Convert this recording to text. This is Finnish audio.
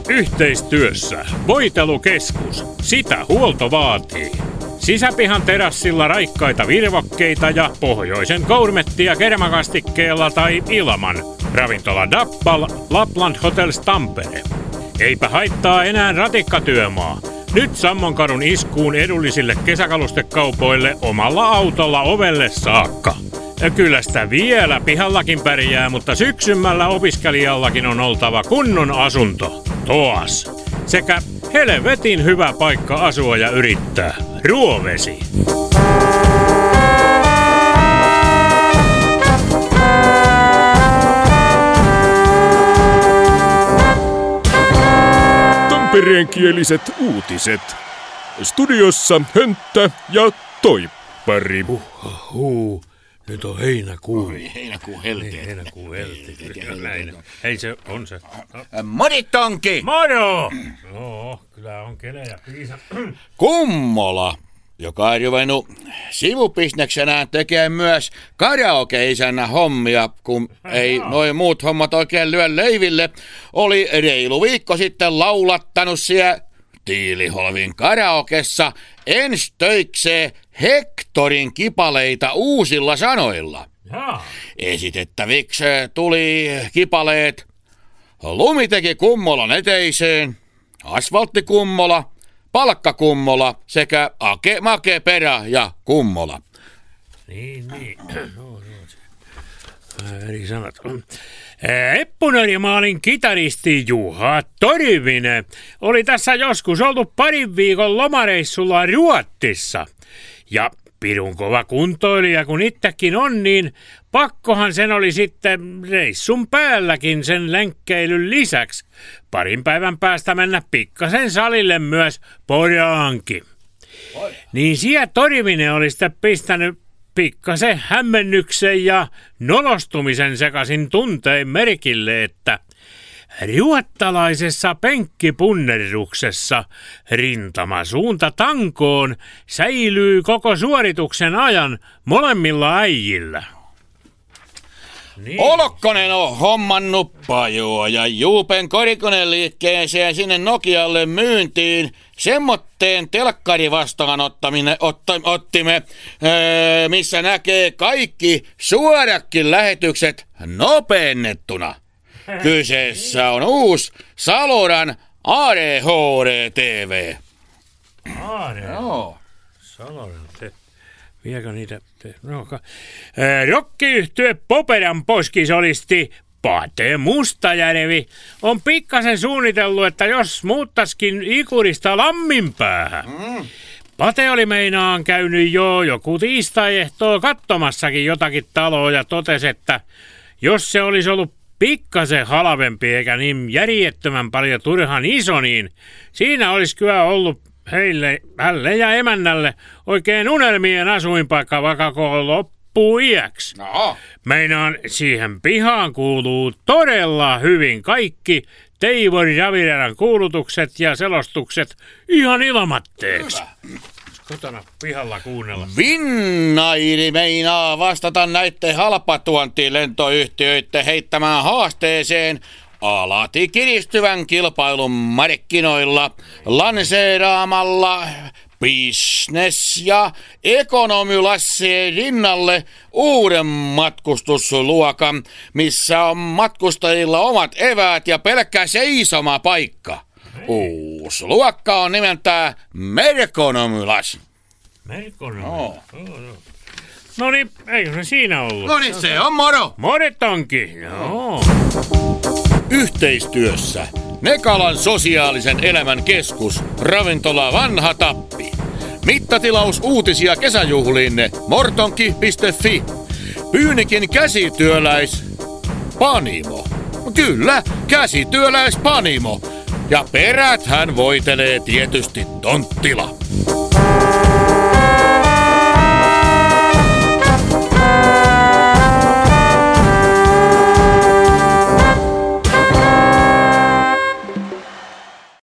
Yhteistyössä Voitelukeskus. Sitä huolto vaatii. Sisäpihan terassilla raikkaita virvokkeita ja pohjoisen gourmettia kermakastikkeella tai ilman. Ravintola Dappal, Lapland Hotels Tampere. Eipä haittaa enää ratikkatyömaa. Nyt Sammonkadun iskuun edullisille kesäkalustekaupoille omalla autolla ovelle saakka. Kyllä sitä vielä pihallakin pärjää, mutta syksymällä opiskelijallakin on oltava kunnon asunto. Toas. Sekä helvetin hyvä paikka asua ja yrittää. Ruovesi. Tampereenkieliset uutiset. Studiossa Hönttä ja Toippari. Nyt on heinäkuu. Heinäkuun helteet. Heinäkuun helteet. Näin. Hei, se on se. Mori Tonki! Moro! Joo, kyllä on kelejä piisa. Kummola, joka on ruvennut sivubisneksenään tekee myös karaoke-isännä hommia, kun ei noin muut hommat oikein lyö leiville, oli reilu viikko sitten laulattanut siellä Tiiliholvin karaokessa ens töikseen Hektorin kipaleita uusilla sanoilla. Esitettäviksi tuli kipaleet Lumi teki Kummolan eteiseen, Asfalttikummola, Palkkakummola sekä Ake, Make, Perä ja Kummola. Niin. Eri sanat. Eppunöörimaalin kitaristi Juha Torvinen oli tässä joskus ollut parin viikon lomareissulla Ruotsissa. Ja pirun kova kuntoilija kun itsekin on, niin pakkohan sen oli sitten reissun päälläkin sen lenkkeilyn lisäksi parin päivän päästä mennä pikkasen salille myös Poraankin. Niin siellä Torvinen oli sitten pistänyt pikkasen hämmennyksen ja nolostumisen sekaisin tuntein merkille, että ruottalaisessa penkkipunnerruksessa rintamasuunta tankoon säilyy koko suorituksen ajan molemmilla äijillä. Niin. Olokkonen on hommannut pajoa ja Juupen korikoneen liikkeeseen sinne Nokialle myyntiin semmotteen telkkari vastaanottimme, missä näkee kaikki suorakin lähetykset nopeennettuna. Kyseessä on uusi Saloran ADHD TV. Joo. Saloran viekö niitä? Rokkiyhtye Popedan poskisolisti Pate Mustajärvi on pikkasen suunnitellut, että jos muuttaskin Ikurista Lamminpäähän. Pate oli meinaan käynyt jo joku tiistai-ehtoo katsomassakin jotakin taloa ja totesi, että jos se olisi ollut pikkasen halvempi eikä niin järjettömän paljon turhan iso, niin siinä olisi kyllä ollut hälle ja emännälle oikein unelmien asuinpaikka vakako loppuu iäksi. No. Meinaan siihen pihaan kuuluu todella hyvin kaikki Teivori Ravireran kuulutukset ja selostukset ihan ilmatteeksi. Kotona pihalla kuunnella. Vinnairi meinaa vastata näitten halpatuontilentoyhtiöiden heittämään haasteeseen alati kiristyvän kilpailun markkinoilla lanseeraamalla business- ja ekonomilassien rinnalle uuden matkustusluokan, missä on matkustajilla omat eväät ja pelkkä seisomapaikka. Uusi luokka on nimeltään Merkonomilas. Merkonomilas? No niin, eikö se siinä ollut? No niin, se on moro! Moretonki, joo. Yhteistyössä Nekalan sosiaalisen elämän keskus, ravintola Vanha Tappi. Mittatilaus uutisia kesäjuhliinne mortonki.fi. Pyynikin käsityöläispanimo. Kyllä, käsityöläispanimo. Ja peräthän voitelee tietysti Tonttila.